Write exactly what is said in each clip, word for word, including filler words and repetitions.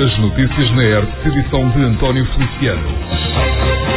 As notícias na R T, edição de António Feliciano.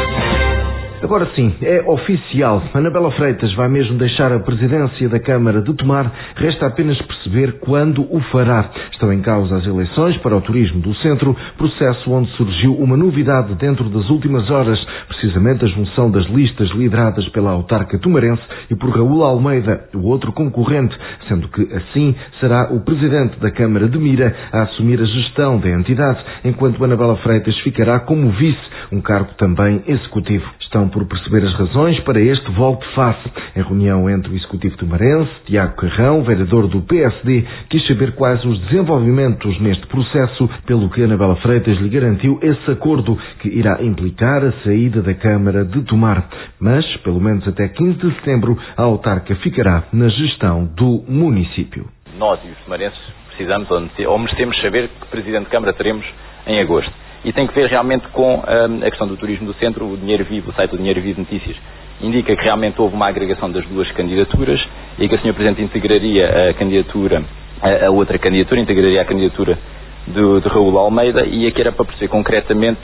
Agora sim, é oficial. Anabela Freitas vai mesmo deixar a presidência da Câmara de Tomar. Resta apenas perceber quando o fará. Estão em causa as eleições para o turismo do centro, processo onde surgiu uma novidade dentro das últimas horas, precisamente a junção das listas lideradas pela autarca tomarense e por Raul Almeida, o outro concorrente, sendo que assim será o presidente da Câmara de Mira a assumir a gestão da entidade, enquanto Anabela Freitas ficará como vice, um cargo também executivo. Estão por perceber as razões para este volte-face. Em reunião entre o Executivo tomarense, Tiago Carrão, vereador do P S D, quis saber quais os desenvolvimentos neste processo, pelo que Anabela Freitas lhe garantiu esse acordo que irá implicar a saída da Câmara de Tomar. Mas, pelo menos até quinze de setembro, a autarca ficará na gestão do município. Nós e os tomarenses precisamos ou merecemos saber que Presidente de Câmara teremos em agosto. E tem que ver realmente com um, a questão do turismo do centro. O Dinheiro Vivo, o site do Dinheiro Vivo Notícias, indica que realmente houve uma agregação das duas candidaturas e que a senhora Presidente integraria a candidatura, a, a outra candidatura, integraria a candidatura do, de Raul Almeida, e aqui era para perceber concretamente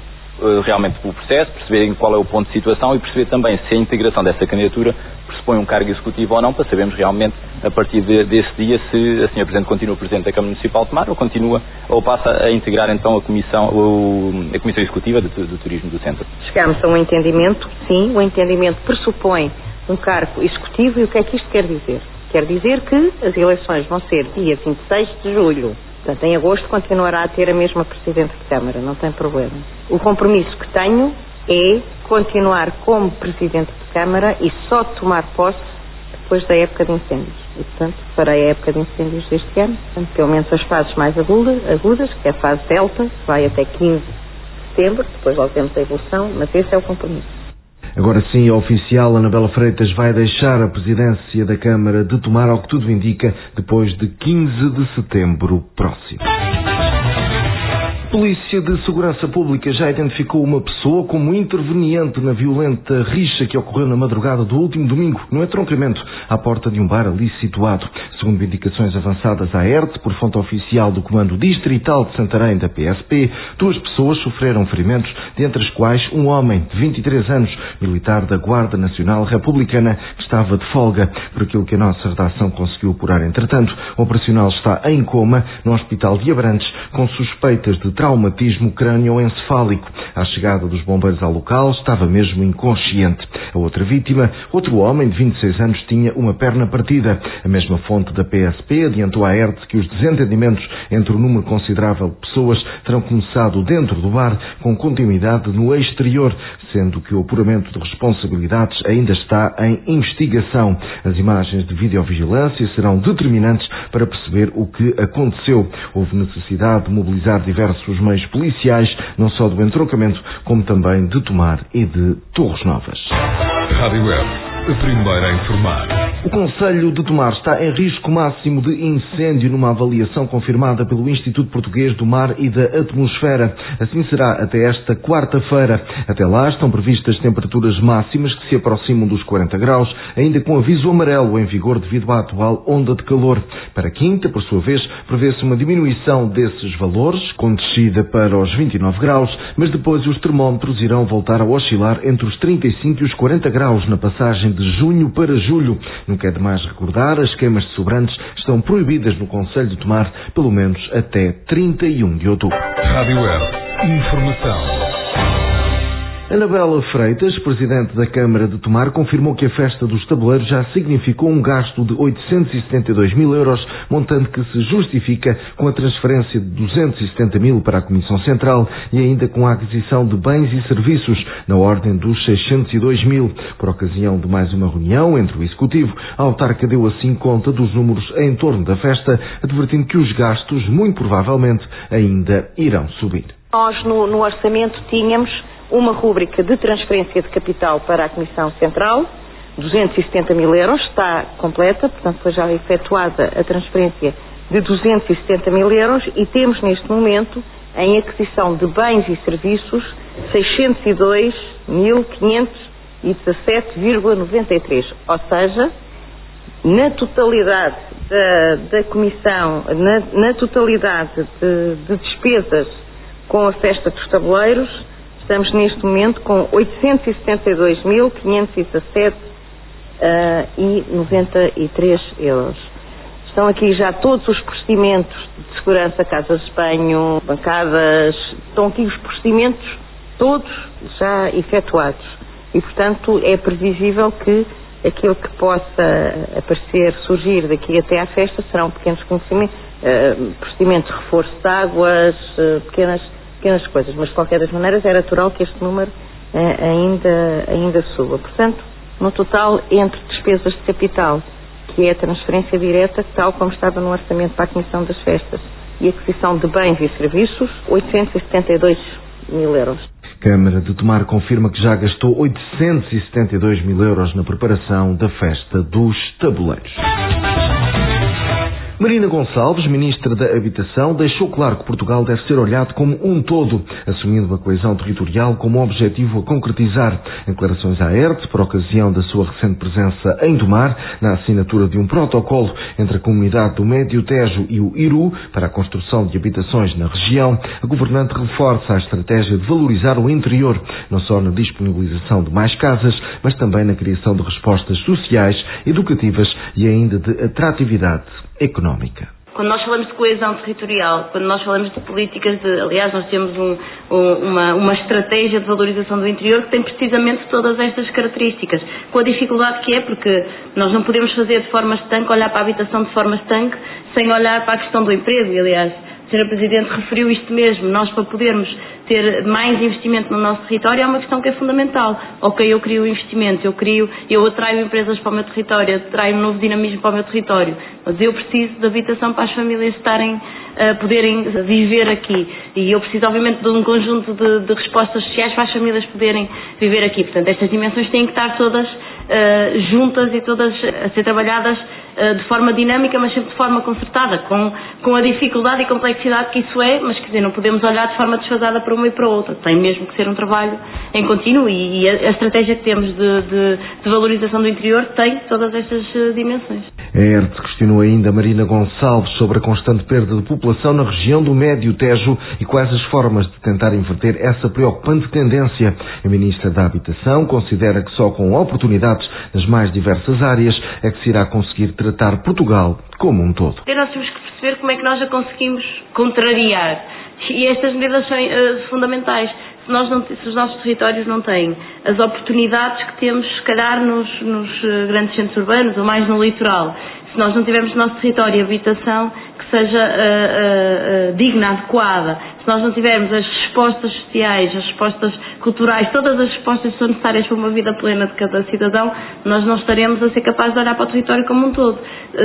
uh, realmente o processo, perceberem qual é o ponto de situação e perceber também se a integração dessa candidatura pressupõe um cargo executivo ou não, para sabermos realmente a partir de, desse dia se a senhora Presidente continua Presidente da Câmara Municipal de Tomar ou continua ou passa a integrar então a Comissão, o, a comissão Executiva do, do Turismo do Centro. Chegámos a um entendimento, sim, o entendimento pressupõe um cargo executivo. E o que é que isto quer dizer? Quer dizer que as eleições vão ser dia vinte e seis de julho. Portanto, em agosto continuará a ter a mesma Presidente de Câmara, não tem problema. O compromisso que tenho é continuar como Presidente de Câmara e só tomar posse depois da época de incêndios. E, portanto, para a época de incêndios deste ano, portanto, pelo menos as fases mais agudas, agudas, que é a fase Delta, que vai até quinze de setembro, depois logo temos a evolução, mas esse é o compromisso. Agora sim, é oficial, Anabela Freitas vai deixar a presidência da Câmara de Tomar, ao que tudo indica, depois de quinze de setembro próximo. A Polícia de Segurança Pública já identificou uma pessoa como interveniente na violenta rixa que ocorreu na madrugada do último domingo, no entroncamento à porta de um bar ali situado. Segundo indicações avançadas à R T por fonte oficial do Comando Distrital de Santarém da P S P, duas pessoas sofreram ferimentos, dentre as quais um homem de vinte e três anos, militar da Guarda Nacional Republicana, que estava de folga. Por aquilo que a nossa redação conseguiu apurar, entretanto, o operacional está em coma no Hospital de Abrantes, com suspeitas de traumatismo crânioencefálico. À chegada dos bombeiros ao local, estava mesmo inconsciente. A outra vítima, outro homem de vinte e seis anos, tinha uma perna partida. A mesma fonte da P S P adiantou à R T que os desentendimentos entre um número considerável de pessoas terão começado dentro do bar, com continuidade no exterior, sendo que o apuramento de responsabilidades ainda está em investigação. As imagens de videovigilância serão determinantes para perceber o que aconteceu. Houve necessidade de mobilizar diversos os meios policiais, não só do entroncamento, como também de Tomar e de Torres Novas. Rádio Web, a primeira a informar. O Concelho de Tomar está em risco máximo de incêndio numa avaliação confirmada pelo Instituto Português do Mar e da Atmosfera. Assim será até esta quarta-feira. Até lá estão previstas temperaturas máximas que se aproximam dos quarenta graus, ainda com aviso amarelo em vigor devido à atual onda de calor. Para quinta, por sua vez, prevê-se uma diminuição desses valores, com descida para os vinte e nove graus, mas depois os termómetros irão voltar a oscilar entre os trinta e cinco e os quarenta graus na passagem de junho para julho. Nunca é demais recordar, as queimas de sobrantes estão proibidas no Concelho de Tomar, pelo menos até trinta e um de outubro. Rádio Web, informação. Anabela Freitas, presidente da Câmara de Tomar, confirmou que a festa dos tabuleiros já significou um gasto de oitocentos e setenta e dois mil euros, montante que se justifica com a transferência de duzentos e setenta mil para a Comissão Central e ainda com a aquisição de bens e serviços na ordem dos seiscentos e dois mil. Por ocasião de mais uma reunião entre o Executivo, a autarca deu assim conta dos números em torno da festa, advertindo que os gastos, muito provavelmente, ainda irão subir. Nós, no, no orçamento, tínhamos uma rúbrica de transferência de capital para a Comissão Central, duzentos e setenta mil euros, está completa, portanto foi já efetuada a transferência de duzentos e setenta mil euros e temos neste momento em aquisição de bens e serviços seiscentos e dois mil quinhentos e dezassete vírgula noventa e três, ou seja, na totalidade da, da Comissão, na, na totalidade de, de despesas com a festa dos tabuleiros, estamos neste momento com oitocentos e setenta e dois mil, quinhentos e dezassete e noventa e três euros. Estão aqui já todos os procedimentos de segurança, casas de banho, bancadas, estão aqui os procedimentos todos já efetuados. E, portanto, é previsível que aquilo que possa aparecer, surgir daqui até à festa serão pequenos conhecimentos, uh, procedimentos de reforço de águas, uh, pequenas, pequenas coisas. Mas, de qualquer das maneiras, é natural que este número uh, ainda, ainda suba. Portanto, no total, entre despesas de capital, que é a transferência direta, tal como estava no orçamento para a Comissão das Festas, e aquisição de bens e serviços, oitocentos e setenta e dois mil euros. Câmara de Tomar confirma que já gastou oitocentos e setenta e dois mil euros na preparação da festa dos tabuleiros. Marina Gonçalves, Ministra da Habitação, deixou claro que Portugal deve ser olhado como um todo, assumindo a coesão territorial como objetivo a concretizar. Em declarações à E R T, por ocasião da sua recente presença em Tomar, na assinatura de um protocolo entre a comunidade do Médio Tejo e o Iru para a construção de habitações na região, a governante reforça a estratégia de valorizar o interior, não só na disponibilização de mais casas, mas também na criação de respostas sociais, educativas e ainda de atratividade económica. Quando nós falamos de coesão territorial, quando nós falamos de políticas de... Aliás, nós temos um, um, uma, uma estratégia de valorização do interior que tem precisamente todas estas características, com a dificuldade que é, porque nós não podemos fazer de forma estanque, olhar para a habitação de forma estanque, sem olhar para a questão do emprego. E, aliás, a senhora Presidente referiu isto mesmo. Nós, para podermos ter mais investimento no nosso território, é uma questão que é fundamental. Ok, eu crio investimento, eu crio, eu atraio empresas para o meu território, eu atraio um novo dinamismo para o meu território, mas eu preciso de habitação para as famílias estarem, uh, poderem viver aqui. E eu preciso, obviamente, de um conjunto de, de respostas sociais para as famílias poderem viver aqui. Portanto, estas dimensões têm que estar todas uh, juntas e todas a ser trabalhadas uh, de forma dinâmica, mas sempre de forma concertada, com, com a dificuldade e complexidade que isso é, mas quer dizer, não podemos olhar de forma desfasada para uma e para outra. Tem mesmo que ser um trabalho em contínuo e, e a, a estratégia que temos de, de, de valorização do interior tem todas estas uh, dimensões. A E R T questionou ainda Marina Gonçalves sobre a constante perda de população na região do Médio Tejo e quais as formas de tentar inverter essa preocupante tendência. A Ministra da Habitação considera que só com oportunidades nas mais diversas áreas é que se irá conseguir tratar Portugal como um todo. E nós temos que perceber como é que nós a conseguimos contrariar. E estas medidas são uh, fundamentais. Se, nós não, se os nossos territórios não têm as oportunidades que temos, se calhar, nos, nos uh, grandes centros urbanos ou mais no litoral, se nós não tivermos no nosso território habitação que seja uh, uh, uh, digna, adequada, se nós não tivermos as respostas sociais, as respostas culturais, todas as respostas que são necessárias para uma vida plena de cada cidadão, nós não estaremos a ser capazes de olhar para o território como um todo.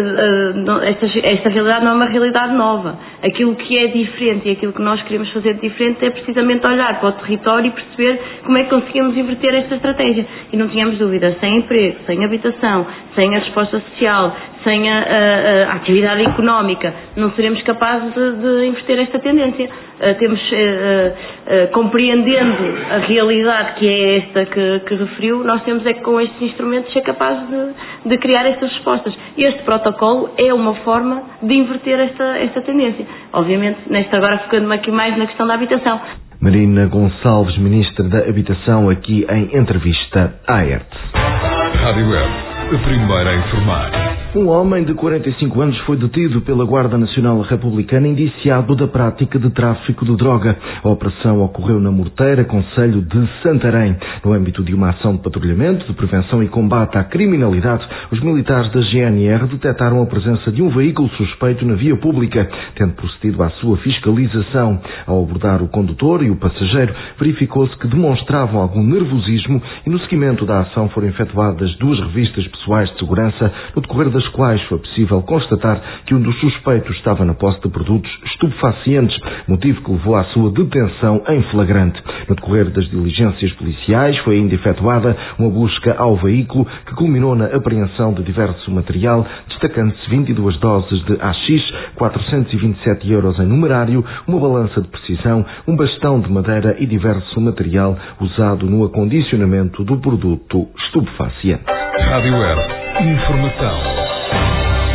Esta, esta realidade não é uma realidade nova. Aquilo que é diferente e aquilo que nós queremos fazer de diferente é precisamente olhar para o território e perceber como é que conseguimos inverter esta estratégia. E não tínhamos dúvida, sem emprego, sem habitação, sem a resposta social, sem a, a, a atividade económica, não seremos capazes de, de inverter esta tendência. Uh, temos, uh, uh, compreendendo a realidade que é esta que, que referiu, nós temos é que com estes instrumentos ser capazes de, de criar estas respostas. Este protocolo é uma forma de inverter esta, esta tendência. Obviamente, nesta agora focando-me aqui mais na questão da habitação. Marina Gonçalves, Ministra da Habitação, aqui em entrevista à E R T. Rádio E R T, a primeira a informar. Um homem de quarenta e cinco anos foi detido pela Guarda Nacional Republicana indiciado da prática de tráfico de droga. A operação ocorreu na Morteira, concelho de Santarém. No âmbito de uma ação de patrulhamento, de prevenção e combate à criminalidade, os militares da G N R detectaram a presença de um veículo suspeito na via pública, tendo procedido à sua fiscalização. Ao abordar o condutor e o passageiro, verificou-se que demonstravam algum nervosismo e no seguimento da ação foram efetuadas duas revistas pessoais de segurança, no decorrer das quais foi possível constatar que um dos suspeitos estava na posse de produtos estupefacientes, motivo que levou à sua detenção em flagrante. No decorrer das diligências policiais foi ainda efetuada uma busca ao veículo que culminou na apreensão de diverso material, destacando-se vinte e duas doses de haxixe, quatrocentos e vinte e sete euros em numerário, uma balança de precisão, um bastão de madeira e diverso material usado no acondicionamento do produto estupefaciente. Rádio E R T, informação.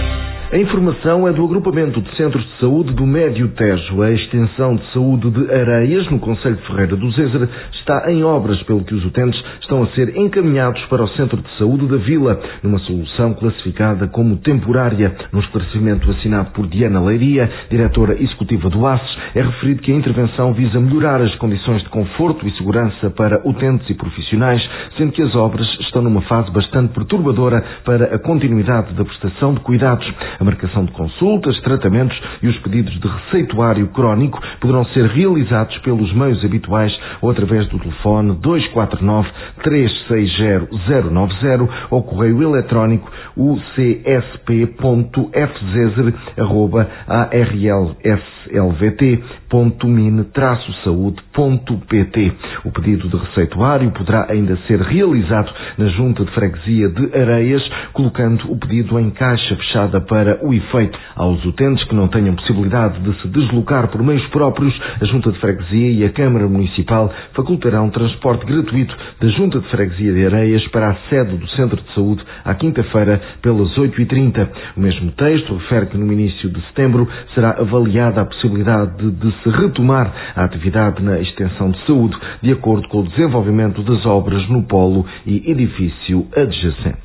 A informação é do agrupamento de centros de saúde do Médio Tejo. A extensão de saúde de Areias, no concelho de Ferreira do Zézer, está em obras, pelo que os utentes estão a ser encaminhados para o centro de saúde da Vila, numa solução classificada como temporária. No esclarecimento assinado por Diana Leiria, diretora executiva do A C S, é referido que a intervenção visa melhorar as condições de conforto e segurança para utentes e profissionais, sendo que as obras estão numa fase bastante perturbadora para a continuidade da prestação de cuidados. A marcação de consultas, tratamentos e os pedidos de receituário crónico poderão ser realizados pelos meios habituais ou através do telefone dois quatro nove, três seis zero, zero nove zero ou correio eletrónico u c s p ponto f zezer arroba a r l s l v t ponto min traço saúde ponto p t. O pedido de receituário poderá ainda ser realizado na Junta de Freguesia de Areias, colocando o pedido em caixa fechada para o efeito. Aos utentes que não tenham possibilidade de se deslocar por meios próprios, a Junta de Freguesia e a Câmara Municipal facultarão transporte gratuito da Junta de Freguesia de Areias para a sede do Centro de Saúde à quinta-feira pelas oito e trinta. O mesmo texto refere que no início de setembro será avaliada a possibilidade de, de se retomar a atividade na extensão de saúde, de acordo com o desenvolvimento das obras no polo e edifício adjacente.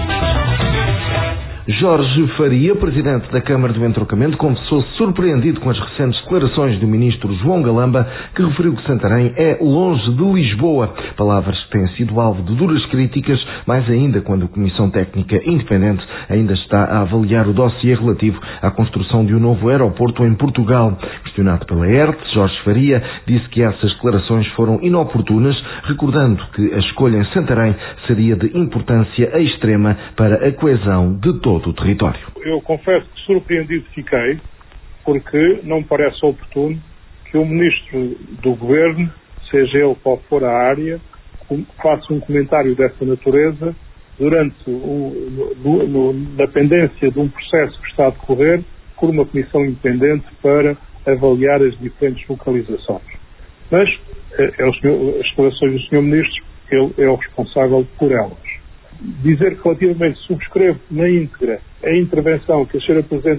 Jorge Faria, presidente da Câmara do Entroncamento, confessou-se surpreendido com as recentes declarações do ministro João Galamba, que referiu que Santarém é longe de Lisboa. Palavras que têm sido alvo de duras críticas, mais ainda quando a Comissão Técnica Independente ainda está a avaliar o dossiê relativo à construção de um novo aeroporto em Portugal. Questionado pela E R T, Jorge Faria disse que essas declarações foram inoportunas, recordando que a escolha em Santarém seria de importância extrema para a coesão de todo do território. Eu confesso que surpreendido fiquei, porque não me parece oportuno que o Ministro do Governo, seja ele qual for a área, faça um comentário dessa natureza durante o, no, no, na pendência de um processo que está a decorrer por uma comissão independente para avaliar as diferentes localizações. Mas é, é o senhor, as declarações do senhor Ministro, ele é o responsável por elas. Dizer que relativamente subscrevo na íntegra a intervenção que a senhora Presidente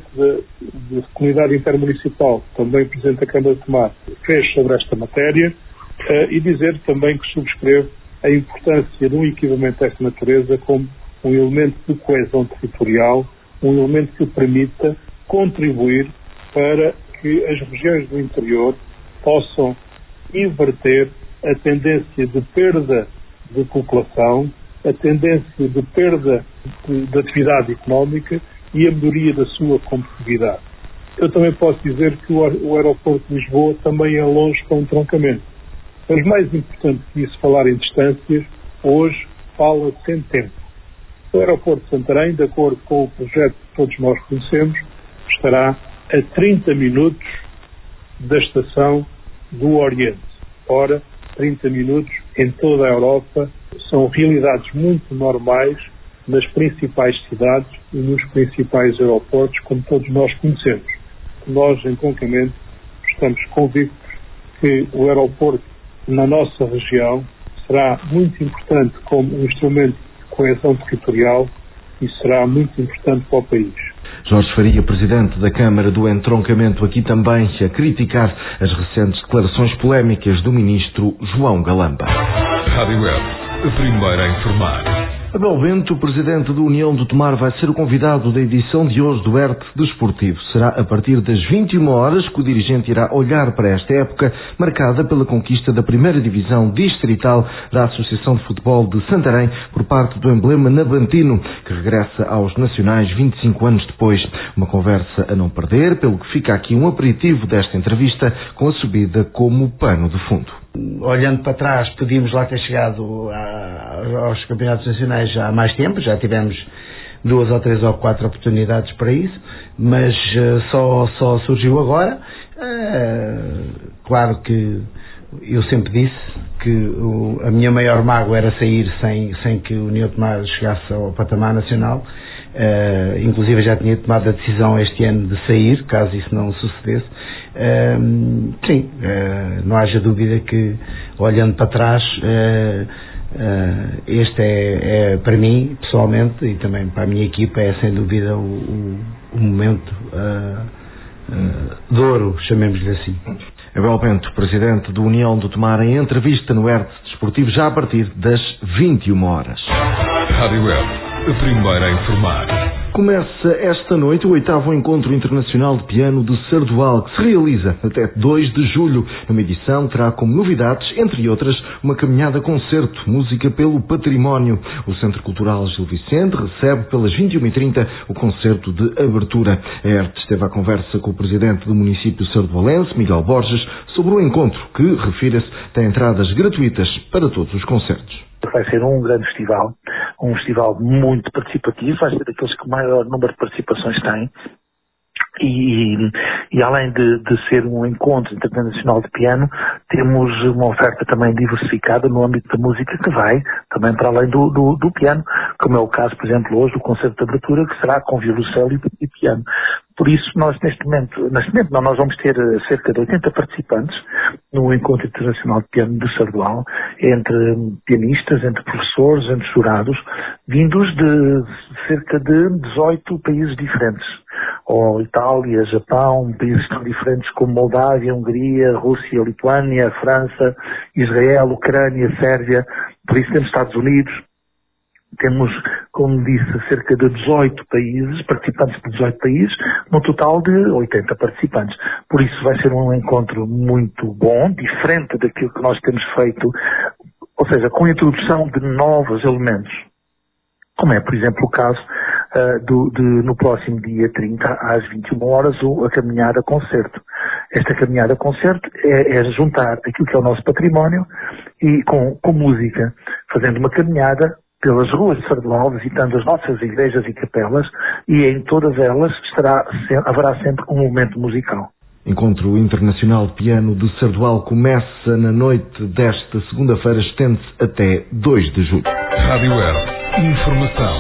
da Comunidade Intermunicipal, também Presidente da Câmara de Tomar, fez sobre esta matéria, uh, e dizer também que subscrevo a importância de um equipamento desta natureza como um elemento de coesão territorial, um elemento que permita contribuir para que as regiões do interior possam inverter a tendência de perda de população, a tendência de perda de, de atividade económica e a melhoria da sua competitividade. Eu também posso dizer que o, o aeroporto de Lisboa também é longe para um entroncamento. Mas mais importante que isso, falar em distâncias, hoje fala-se em tempo. O aeroporto de Santarém, de acordo com o projeto que todos nós conhecemos, estará a trinta minutos da estação do Oriente. Ora, trinta minutos em toda a Europa são realidades muito normais nas principais cidades e nos principais aeroportos, como todos nós conhecemos. Nós, em Entroncamento, estamos convictos que o aeroporto na nossa região será muito importante como um instrumento de coesão territorial e será muito importante para o país. Jorge Faria, presidente da Câmara do Entroncamento, aqui também a criticar as recentes declarações polémicas do ministro João Galamba. Rádio Web, a primeira a informar. Abel Bento, presidente da União do Tomar, vai ser o convidado da edição de hoje do E R T Desportivo. Será a partir das vinte e uma horas que o dirigente irá olhar para esta época, marcada pela conquista da primeira divisão distrital da Associação de Futebol de Santarém por parte do emblema navantino, que regressa aos nacionais vinte e cinco anos depois. Uma conversa a não perder, pelo que fica aqui um aperitivo desta entrevista com a subida como pano de fundo. Olhando para trás, podíamos lá ter chegado a, aos campeonatos nacionais já há mais tempo, já tivemos duas ou três ou quatro oportunidades para isso, mas uh, só, só surgiu agora. Uh, claro que eu sempre disse que o, a minha maior mágoa era sair sem, sem que o União de Tomar chegasse ao patamar nacional. Uh, inclusive já tinha tomado a decisão este ano de sair, caso isso não sucedesse. Uh, sim, uh, não haja dúvida que, olhando para trás, uh, uh, este é, é, para mim, pessoalmente, e também para a minha equipa, é sem dúvida o, o o momento uh, uh, de ouro, chamemos-lhe assim. Abel Bento, presidente da União do Tomar, em entrevista no Hertz Desportivo, já a partir das vinte e uma horas. Rádio Hertz, a primeira a informar. Começa esta noite o oitavo Encontro Internacional de Piano de Sardual, que se realiza até dois de julho. Uma edição terá como novidades, entre outras, uma caminhada-concerto, música pelo património. O Centro Cultural Gil Vicente recebe pelas vinte e uma e trinta o concerto de abertura. A Hertz esteve à conversa com o presidente do município sardualense, Miguel Borges, sobre o encontro, que, refira-se, tem entradas gratuitas para todos os concertos. Vai ser um grande festival, um festival muito participativo, vai ser daqueles que o maior número de participações tem. E, e além de, de ser um encontro internacional de piano, temos uma oferta também diversificada no âmbito da música que vai também para além do, do, do piano, como é o caso, por exemplo, hoje do concerto de abertura, que será com violoncelo e, e piano. Por isso, nós neste momento, neste momento não, nós vamos ter cerca de oitenta participantes no Encontro Internacional de Piano de Sardual, entre pianistas, entre professores, entre jurados, vindos de cerca de dezoito países diferentes. Ou Itália, Japão, países tão diferentes como Moldávia, Hungria, Rússia, Lituânia, França, Israel, Ucrânia, Sérvia, por isso temos Estados Unidos. Temos, como disse, cerca de dezoito países, participantes de dezoito países, no total de oitenta participantes. Por isso vai ser um encontro muito bom, diferente daquilo que nós temos feito, ou seja, com a introdução de novos elementos. Como é, por exemplo, o caso uh, do, de, no próximo dia trinta, às vinte e uma horas, o, a caminhada-concerto. Esta caminhada-concerto é, é juntar aquilo que é o nosso património e com, com música, fazendo uma caminhada pelas ruas de Sardual, visitando as nossas igrejas e capelas, e em todas elas estará, haverá sempre um momento musical. Encontro Internacional de Piano de Sardual começa na noite desta segunda-feira, estende-se até dois de julho. Rádio Hertz, informação.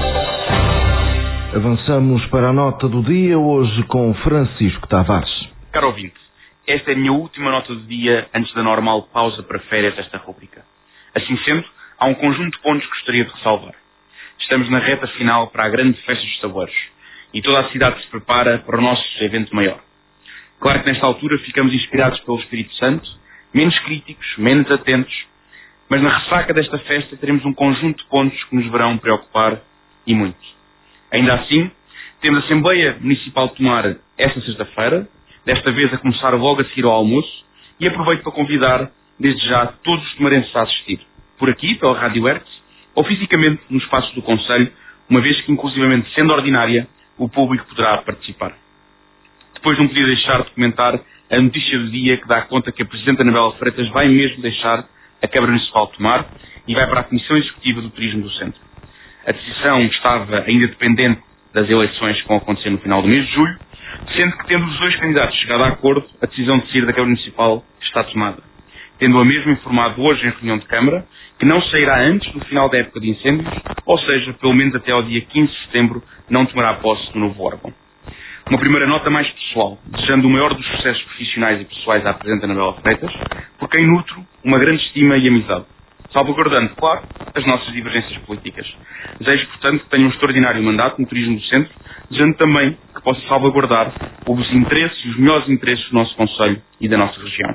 Avançamos para a nota do dia, hoje com Francisco Tavares. Caro ouvinte, esta é a minha última nota do dia antes da normal pausa para férias desta rúbrica. Assim sendo, há um conjunto de pontos que gostaria de ressalvar. Estamos na reta final para a grande festa dos sabores e toda a cidade se prepara para o nosso evento maior. Claro que nesta altura ficamos inspirados pelo Espírito Santo, menos críticos, menos atentos, mas na ressaca desta festa teremos um conjunto de pontos que nos verão preocupar e muito. Ainda assim, temos a Assembleia Municipal de Tomar esta sexta-feira, desta vez a começar logo a seguir ao almoço, e aproveito para convidar, desde já, todos os tomarenses a assistir. Por aqui, pela Rádio Hertz, ou fisicamente no espaço do Conselho, uma vez que, inclusivamente sendo ordinária, o público poderá participar. Depois não podia deixar de comentar a notícia do dia que dá conta que a Presidente Anabela Freitas vai mesmo deixar a Câmara Municipal de Tomar e vai para a Comissão Executiva do Turismo do Centro. A decisão estava ainda dependente das eleições que vão acontecer no final do mês de julho, sendo que, tendo os dois candidatos chegado a acordo, a decisão de sair da Câmara Municipal está tomada. Tendo-a mesmo informado hoje em reunião de Câmara, que não sairá antes do final da época de incêndios, ou seja, pelo menos até ao dia quinze de setembro, não tomará posse do novo órgão. Uma primeira nota mais pessoal, desejando o maior dos sucessos profissionais e pessoais à Presidente Anabela Freitas, por quem nutro uma grande estima e amizade, salvaguardando, claro, as nossas divergências políticas. Desejo, portanto, que tenha um extraordinário mandato no turismo do centro, desejando também que possa salvaguardar os interesses e os melhores interesses do nosso Conselho e da nossa região.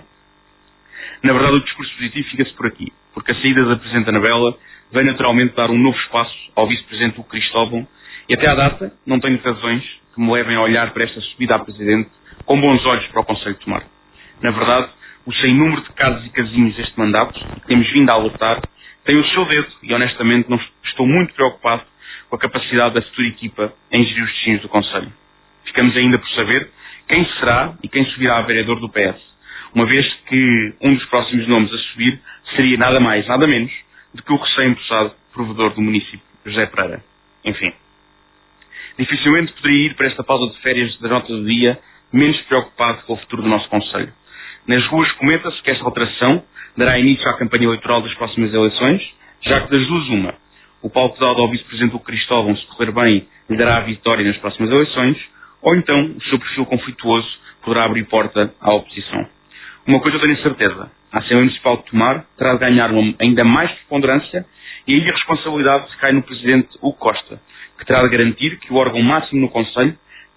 Na verdade, o discurso positivo fica-se por aqui, porque a saída da Presidente Anabela vem naturalmente dar um novo espaço ao Vice-Presidente Hugo Cristóvão e até à data não tenho razões que me levem a olhar para esta subida à Presidente com bons olhos para o Conselho de Tomar. Na verdade, o sem número de casos e casinhos deste mandato, que temos vindo a alertar, tem o seu dedo e honestamente não estou muito preocupado com a capacidade da futura equipa em gerir os destinos do Conselho. Ficamos ainda por saber quem será e quem subirá a vereador do P S, uma vez que um dos próximos nomes a subir seria nada mais, nada menos do que o recém-empossado provedor do município, José Pereira. Enfim. Dificilmente poderia ir para esta pausa de férias da nota do dia menos preocupado com o futuro do nosso Conselho. Nas ruas comenta-se que esta alteração dará início à campanha eleitoral das próximas eleições, já que das duas uma, o palco dado ao Vice-Presidente Hugo Cristóvão, se correr bem, lhe dará a vitória nas próximas eleições, ou então o seu perfil conflituoso poderá abrir porta à oposição. Uma coisa eu tenho certeza, a Assembleia Municipal de Tomar terá de ganhar uma ainda mais preponderância e aí a responsabilidade cai no Presidente Hugo Costa, que terá de garantir que o órgão máximo no Conselho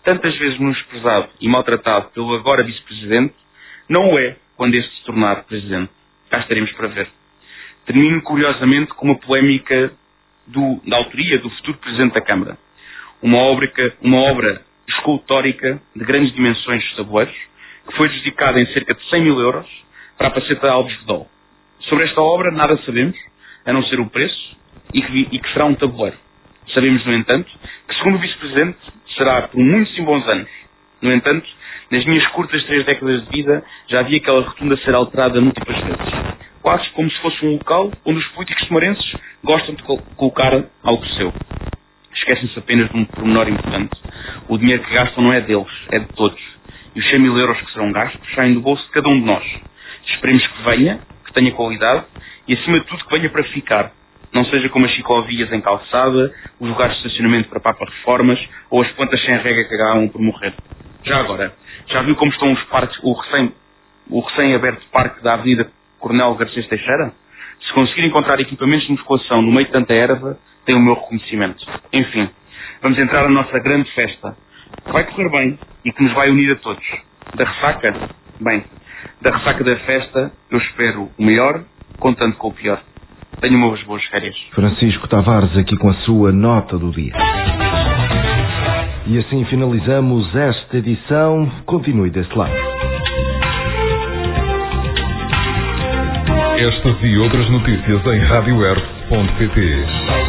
tantas vezes menosprezado e maltratado pelo agora vice-presidente, não o é quando este se tornar presidente. Cá estaremos para ver. Termino curiosamente com uma polémica do, da autoria do futuro presidente da Câmara. Uma obra, uma obra escultórica de grandes dimensões de tabuleiros, que foi dedicada em cerca de cem mil euros para a Paceta Alves Vedol. Sobre esta obra nada sabemos, a não ser o preço, e que, e que será um tabuleiro. Sabemos, no entanto, que segundo o vice-presidente será por muitos e bons anos. No entanto, nas minhas curtas três décadas de vida, já havia aquela rotunda ser alterada múltiplas vezes. Quase como se fosse um local onde os políticos timorenses gostam de col- colocar algo seu. Esquecem-se apenas de um pormenor importante. O dinheiro que gastam não é deles, é de todos. E os cem mil euros que serão gastos saem do bolso de cada um de nós. Esperemos que venha, que tenha qualidade e, acima de tudo, que venha para ficar. Não seja como as ciclovias em calçada, os lugares de estacionamento para papa-reformas ou as plantas sem rega que acabam por morrer. Já agora, já viu como estão os parques, o recém, o recém-aberto parque da Avenida Coronel Garcês Teixeira? Se conseguir encontrar equipamentos de musculação no meio de tanta erva, tem o meu reconhecimento. Enfim, vamos entrar na nossa grande festa, que vai correr bem e que nos vai unir a todos. Da ressaca? Bem, da ressaca da festa, eu espero o melhor, contando com o pior. Tenho umas boas férias. Francisco Tavares aqui com a sua nota do dia. E assim finalizamos esta edição. Continue desse lado. Estas e outras notícias em rádio r ponto pt.